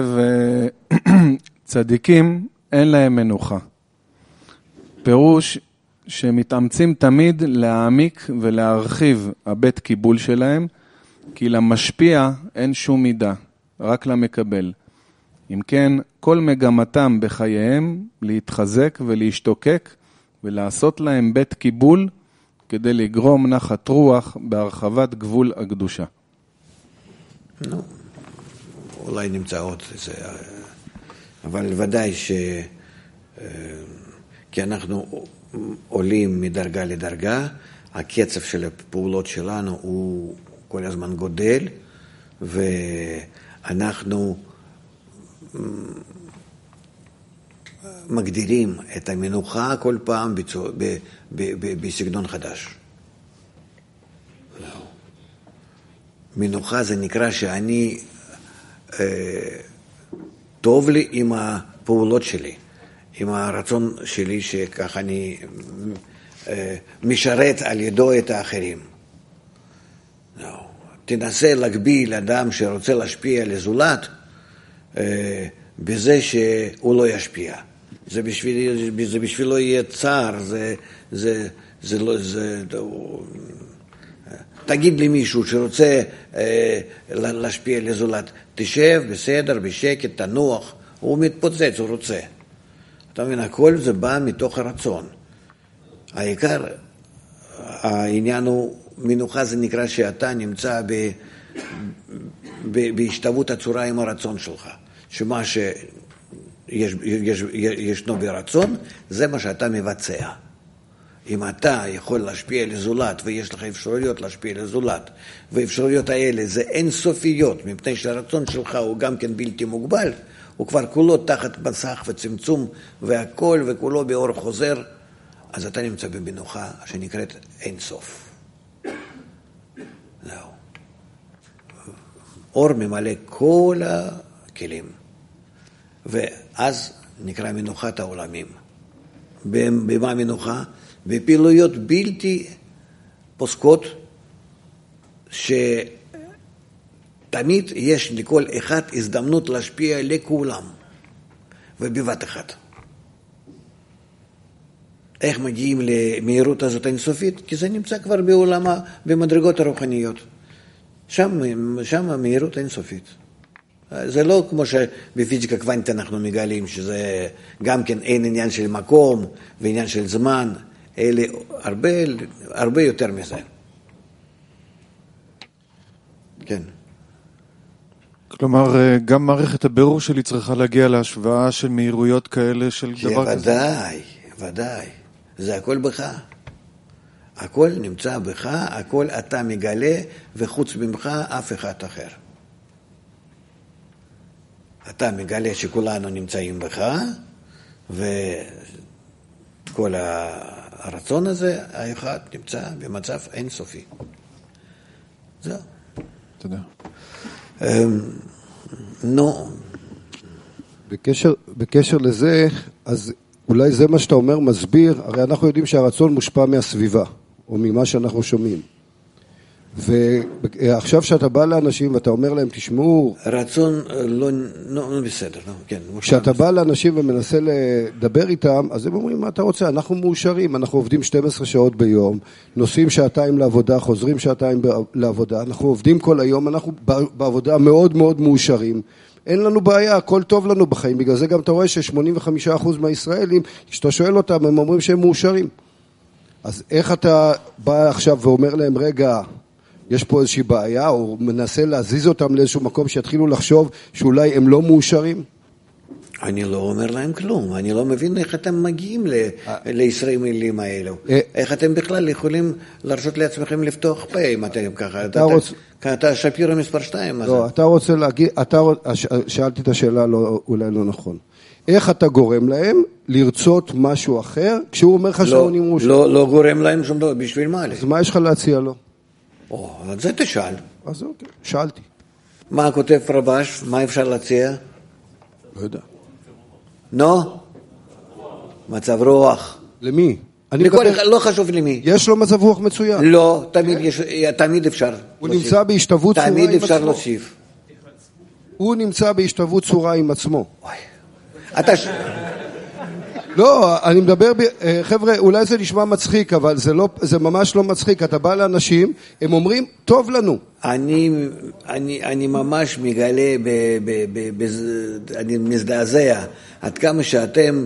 צדיקים אין להם מנוחה. פירוש שמתאמצים תמיד להעמיק ולהרחיב הבית קיבול שלהם, כי למשפיע אין שום מידה, רק למקבל. אם כן, כל מגמתם בחייהם להתחזק ולהשתוקק ולעשות להם בית קיבול כדי לגרום נחת רוח בהרחבת גבול הקדושה. נו, אולי נמצא עוד איזה, אבל ודאי ש... כי אנחנו עולים מדרגה לדרגה, הקצב של הפעולות שלנו הוא כל הזמן גודל, ואנחנו מגדירים את המנוחה כל פעם בסגנון חדש. מנוחה זה נקרא שאני, טוב לי עם הפעולות שלי, עם הרצון שלי שכך אני משרת על ידו את האחרים. תנסה להגביל אדם שרוצה להשפיע על הזולת בזה שהוא לא ישפיע. זה בשביל, זה בשבילו יהיה צער, זה, זה, זה לא, זה, תגיד לי מישהו שרוצה להשפיע על הזולת, תשב בסדר, בשקט, תנוח, הוא מתפוצץ, הוא רוצה. אתה מבין, הכל זה בא מתוך הרצון. העיקר, העניין הוא, מנוחה זה נקרא שאתה נמצא ב, ב, בהשתוות הצורה עם הרצון שלך. שמה שיש, יש, ישנו ברצון, זה מה שאתה מבצע. אם אתה יכול להשפיע על הזולת, ויש לך אפשרויות להשפיע על הזולת, והאפשרויות האלה זה אינסופיות, מפני שהרצון שלך הוא גם כן בלתי מוגבל, הוא כבר כולו תחת מסך וצמצום, והכל וכולו באור חוזר, אז אתה נמצא במנוחה שנקראת אינסוף. זהו. אור ממלא כל הכלים. ואז נקרא מנוחת העולמים. במה מנוחה? בפעילויות בלתי פוסקות, שתמיד יש לכל אחד הזדמנות להשפיע לכולם, ובבת אחת. איך מגיעים למהירות הזאת אינסופית? כי זה נמצא כבר בעולמה, במדרגות הרוחניות. שם, שם המהירות אינסופית. זה לא כמו שבפיזיקה קוונטית אנחנו מגלים, שזה גם כן אין עניין של מקום ועניין של זמן, אלה הרבה, הרבה יותר מזה. כן. כלומר, גם מערכת הבירור שלי צריכה להגיע להשוואה של מהירויות כאלה של דבר כזה? ודאי, ודאי. זה הכל בך. הכל נמצא בך, הכל אתה מגלה, וחוץ ממך אף אחד אחר. אתה מגלה שכולנו נמצאים בך, וכל הרצון הזה, האחד נמצא במצב אינסופי. זהו. תודה. נו. בקשר, בקשר לזה, אז אולי זה מה שאתה אומר מסביר, הרי אנחנו יודעים שהרצון מושפע מהסביבה, או ממה שאנחנו שומעים. ועכשיו שאתה בא לאנשים ואתה אומר להם, תשמעו... רצון לא, לא בסדר, לא, כן. כשאתה בא לאנשים ומנסה לדבר איתם, אז הם אומרים, מה אתה רוצה? אנחנו מאושרים, אנחנו עובדים שתים עשרה שעות ביום, נוסעים שעתיים לעבודה, חוזרים שעתיים לעבודה, אנחנו עובדים כל היום, אנחנו בעבודה מאוד מאוד מאושרים. אין לנו בעיה, הכל טוב לנו בחיים, בגלל זה גם אתה רואה ש-שמונים וחמישה אחוז מהישראלים, כשאתה שואל אותם, הם אומרים שהם מאושרים. אז איך אתה בא עכשיו ואומר להם, רגע, יש פה איזושהי בעיה, או מנסה להזיז אותם לאיזשהו מקום שיתחילו לחשוב שאולי הם לא מאושרים? אני לא אומר להם כלום, אני לא מבין איך אתם מגיעים לישראלים האלו. איך אתם בכלל יכולים להרשות לעצמכם לפתוח פה, אם אתם ככה. אתה שפירו מספר שתיים. לא, אתה רוצה להגיד, שאלתי את השאלה אולי לא נכון. איך אתה גורם להם לרצות משהו אחר, כשהוא אומר לך שהוא נמוש? לא גורם להם שום דבר, בשביל מה? אז מה יש לך להציע לו? או, אז זה תשאל. אז אוקיי, שאלתי. מה כותב רבש? מה אפשר להציע? לא יודע. נו? מצב רוח. למי? לא חשוב למי. יש לו מצב רוח מצוין. לא, תמיד אפשר. הוא נמצא בהשתוות צורה עם עצמו. תמיד אפשר להוסיף. הוא נמצא בהשתוות צורה עם עצמו. אתה... לא, אני מדבר, ב... חבר'ה, אולי זה נשמע מצחיק, אבל זה, לא, זה ממש לא מצחיק. אתה בא לאנשים, הם אומרים, טוב לנו. אני, אני, אני ממש מגלה, ב, ב, ב, ב, אני מזדעזע, עד כמה שאתם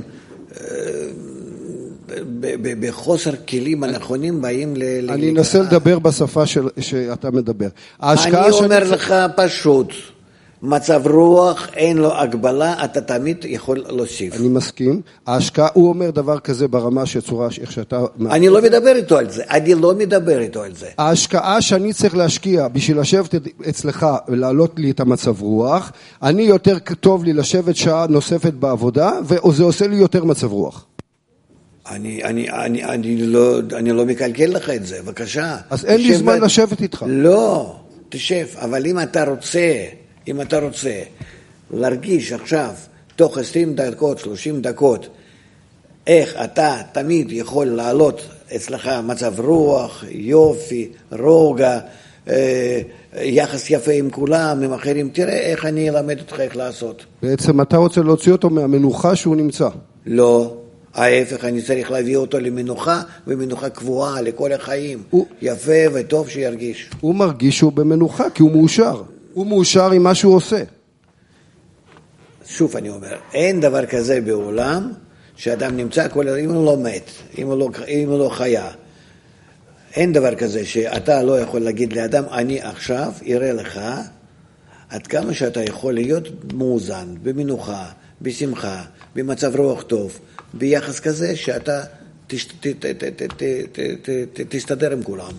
ב, ב, בחוסר כלים הנכונים באים ל... אני אנסה לדבר בשפה של, שאתה מדבר. אני אומר שאני... לך פשוט, מצב רוח, אין לו הגבלה, אתה תמיד יכול להוסיף. אני מסכים. ההשקעה, הוא אומר דבר כזה ברמה שצורה, איך שאתה... אני לא מדבר איתו על זה, אני לא מדבר איתו על זה. ההשקעה שאני צריך להשקיע בשביל לשבת אצלך ולהעלות לי את המצב רוח, אני יותר טוב לי לשבת שעה נוספת בעבודה, וזה עושה לי יותר מצב רוח. אני, אני, אני, אני לא, אני לא מקלקל לך את זה, בבקשה. אז אין לי זמן לשבת איתך. לא, תשב, אבל אם אתה רוצה... אם אתה רוצה להרגיש עכשיו, תוך עשרים דקות, שלושים דקות, איך אתה תמיד יכול לעלות אצלך מצב רוח, יופי, רוגע, אה, יחס יפה עם כולם, עם אחרים, תראה איך אני אלמד אותך איך לעשות. בעצם אתה רוצה להוציא אותו מהמנוחה שהוא נמצא. לא, ההפך, אני צריך להביא אותו למנוחה, ומנוחה קבועה לכל החיים. הוא... יפה וטוב שירגיש. הוא מרגיש שהוא במנוחה כי הוא מאושר. הוא מאושר עם מה שהוא עושה. שוב אני אומר, אין דבר כזה בעולם שאדם נמצא כל הזמן, אם הוא לא מת, אם הוא לא, אם הוא לא חיה. אין דבר כזה שאתה לא יכול להגיד לאדם, אני עכשיו אראה לך עד כמה שאתה יכול להיות מאוזן, במנוחה, בשמחה, במצב רוח טוב, ביחס כזה שאתה תסתדר עם כולם.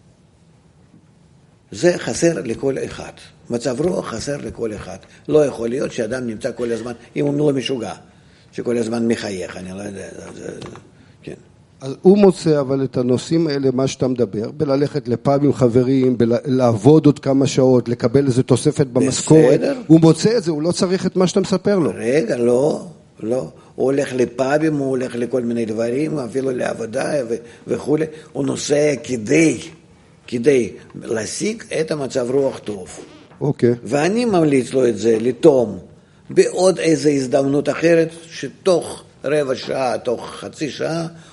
זה חסר לכל אחד. מצב רוח חסר לכל אחד. לא יכול להיות שאדם נמצא כל הזמן, אם הוא לא משוגע, שכל הזמן מחייך, אני לא יודע. זה, כן. אז הוא מוצא אבל את הנושאים האלה, מה שאתה מדבר, בללכת לפאב עם חברים, לעבוד עוד כמה שעות, לקבל איזו תוספת במשכורת. הוא מוצא את זה, הוא לא צריך את מה שאתה מספר לו. רגע, לא, לא. הוא הולך לפאבים, הוא הולך לכל מיני דברים, אפילו לעבודה וכו'. הוא נוסע כדי... כדי להשיג את המצב רוח טוב. אוקיי. ואני ממליץ לו את זה, לתום, בעוד איזו הזדמנות אחרת, שתוך רבע שעה, תוך חצי שעה,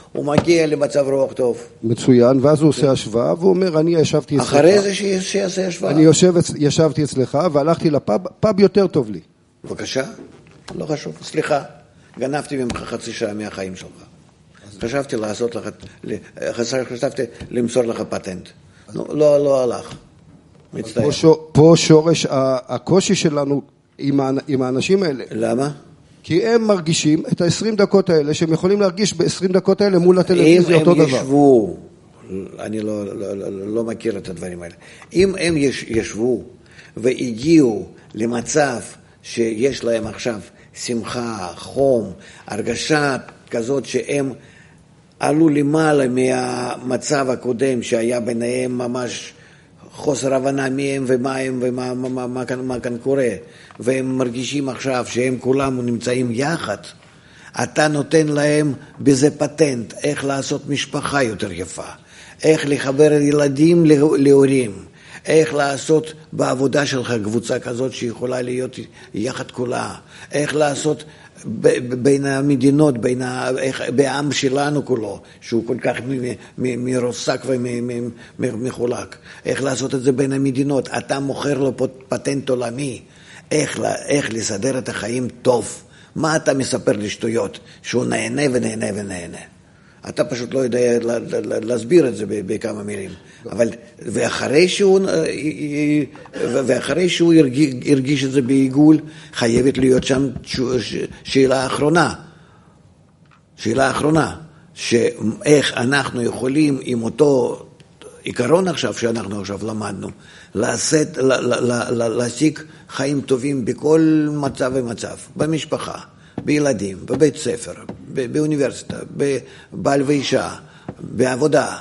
הוא מגיע למצב רוח טוב. מצוין, ואז הוא עושה השוואה, והוא אומר, אני ישבתי אצלך. אחרי זה שיעשה השוואה. אני יושב, ישבתי אצלך, והלכתי לפאב, פאב יותר טוב לי. בבקשה, לא חשוב, סליחה, גנבתי ממך חצי שעה מהחיים שלך. חשבתי לעשות לך, חשבתי למסור לך פטנט. לא, לא הלך. מצטער. פה שורש הקושי שלנו עם האנשים האלה. למה? כי הם מרגישים את ה-עשרים דקות האלה, שהם יכולים להרגיש ב-עשרים דקות האלה מול הטלוויזיה אותו דבר. אם הם ישבו, אני לא, לא, לא, לא מכיר את הדברים האלה, אם הם ישבו והגיעו למצב שיש להם עכשיו שמחה, חום, הרגשה כזאת שהם עלו למעלה מהמצב הקודם שהיה ביניהם ממש חוסר הבנה מי הם ומה הם ומה מה, מה, מה, כאן, מה כאן קורה, והם מרגישים עכשיו שהם כולם נמצאים יחד, אתה נותן להם בזה פטנט, איך לעשות משפחה יותר יפה, איך לחבר ילדים להורים, איך לעשות בעבודה שלך קבוצה כזאת שיכולה להיות יחד כולה, איך לעשות בין המדינות, בין בעם שלנו כולו, שהוא כל כך מרוסק ומחולק, איך לעשות את זה בין המדינות, אתה מוכר לו פטנט עולמי, איך, איך לסדר את החיים טוב, מה אתה מספר לשטויות, שהוא נהנה ונהנה ונהנה, אתה פשוט לא יודע להסביר את זה בכמה מילים, אבל ואחרי שהוא ואחרי שהוא הרגיש את זה בעיגול, חייבת להיות שם שאלה האחרונה, שאלה האחרונה, שאיך אנחנו יכולים עם אותו עיקרון עכשיו שאנחנו עכשיו למדנו, לעשות, להשיג חיים טובים בכל מצב ומצב, במשפחה, בילדים, בבית ספר, באוניברסיטה, בבעל ואישה, בעבודה,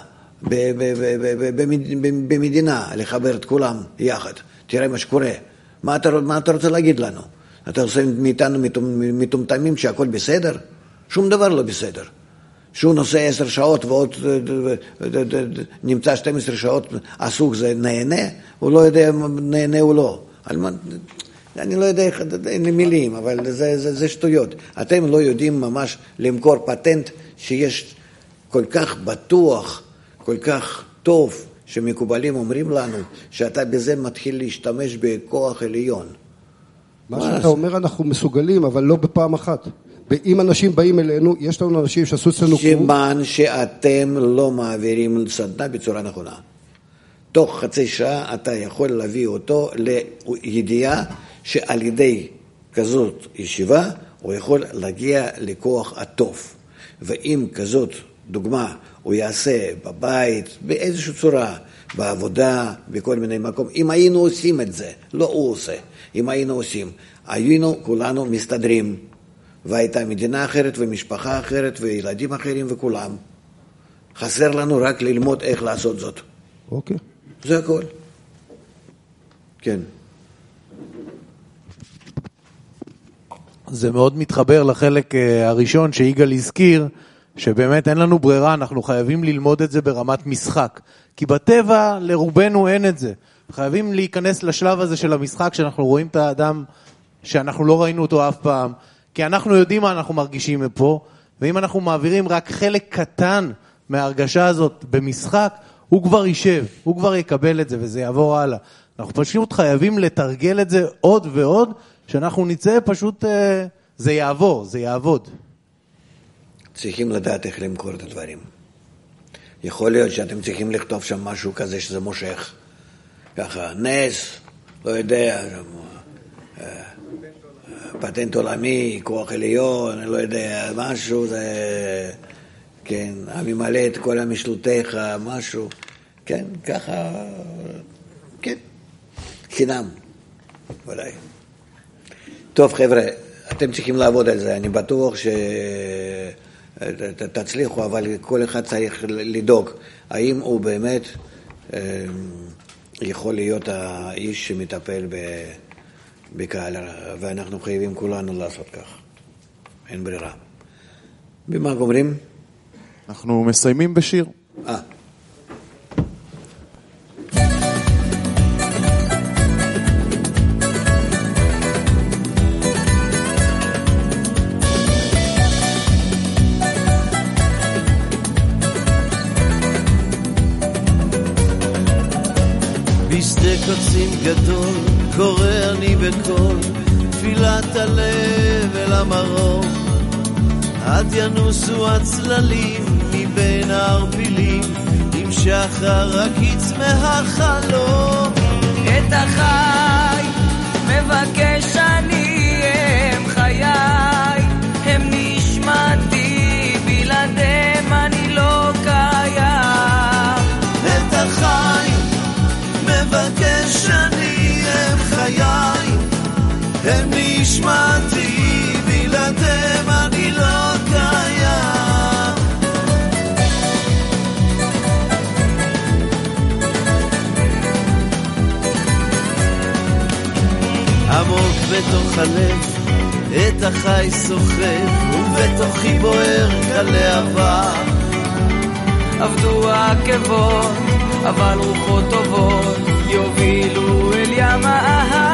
במדינה, לחבר את כולם יחד. תראה מה שקורה. מה אתה, מה אתה רוצה להגיד לנו? אתה עושה מאיתנו מטומטמים שהכל בסדר? שום דבר לא בסדר. שהוא נוסע עשר שעות ועוד נמצא שתים עשרה שעות עסוק, זה נהנה? הוא לא יודע נהנה או לא. אני לא יודע איך, אין לי מילים, אבל זה, זה, זה שטויות. אתם לא יודעים ממש למכור פטנט שיש כל כך בטוח, כל כך טוב, שמקובלים אומרים לנו, שאתה בזה מתחיל להשתמש בכוח עליון. מה שאתה אומר אנחנו מסוגלים, אבל לא בפעם אחת. אם אנשים באים אלינו, יש לנו אנשים שעשו אצלנו... סימן שאתם לא מעבירים סדנה בצורה נכונה. תוך חצי שעה אתה יכול להביא אותו לידיעה שעל ידי כזאת ישיבה הוא יכול להגיע לכוח הטוב. ואם כזאת דוגמה הוא יעשה בבית, באיזושהי צורה, בעבודה, בכל מיני מקום, אם היינו עושים את זה, לא הוא עושה, אם היינו עושים, היינו כולנו מסתדרים, והייתה מדינה אחרת ומשפחה אחרת וילדים אחרים וכולם. חסר לנו רק ללמוד איך לעשות זאת. אוקיי. זה הכל. כן. זה מאוד מתחבר לחלק הראשון שיגאל הזכיר, שבאמת אין לנו ברירה, אנחנו חייבים ללמוד את זה ברמת משחק. כי בטבע לרובנו אין את זה. חייבים להיכנס לשלב הזה של המשחק, שאנחנו רואים את האדם שאנחנו לא ראינו אותו אף פעם, כי אנחנו יודעים מה אנחנו מרגישים מפה, ואם אנחנו מעבירים רק חלק קטן מההרגשה הזאת במשחק, הוא כבר יישב, הוא כבר יקבל את זה וזה יעבור הלאה. אנחנו פשוט חייבים לתרגל את זה עוד ועוד, שאנחנו נצא פשוט, זה יעבור, זה יעבוד. צריכים לדעת איך למכור את הדברים. יכול להיות שאתם צריכים לכתוב שם משהו כזה שזה מושך. ככה, נס, לא יודע, פטנט עולמי, כוח עליון, אני לא יודע, משהו, זה, כן, הממלא את כל המשלותיך, משהו, כן, ככה, כן, חינם, ודאי. טוב, חבר'ה, אתם צריכים לעבוד על זה, אני בטוח שתצליחו, אבל כל אחד צריך לדאוג, האם הוא באמת יכול להיות האיש שמטפל ב... בקהל, ואנחנו חייבים כולנו לעשות כך. אין ברירה. במה גומרים? אנחנו מסיימים בשיר. אה. בשדה קוצים גדול קורא אני בקול תפילת הלב אל המרום עד ינוסו הצללים מבין הערפילים עם שחר הקיץ מהחלום את החי מבקש אני הם חיי הם נשמתי בלעדיהם אני לא קיים את החי מבקש אני הם חיי הם נשמתי בלעדיהם אני לא קיים עמוק בתוך הלב את החי סוחב ובתוכי בוער כלהבה עבדו העקבות אבל רוחות טובות יובילו אל ים האהבה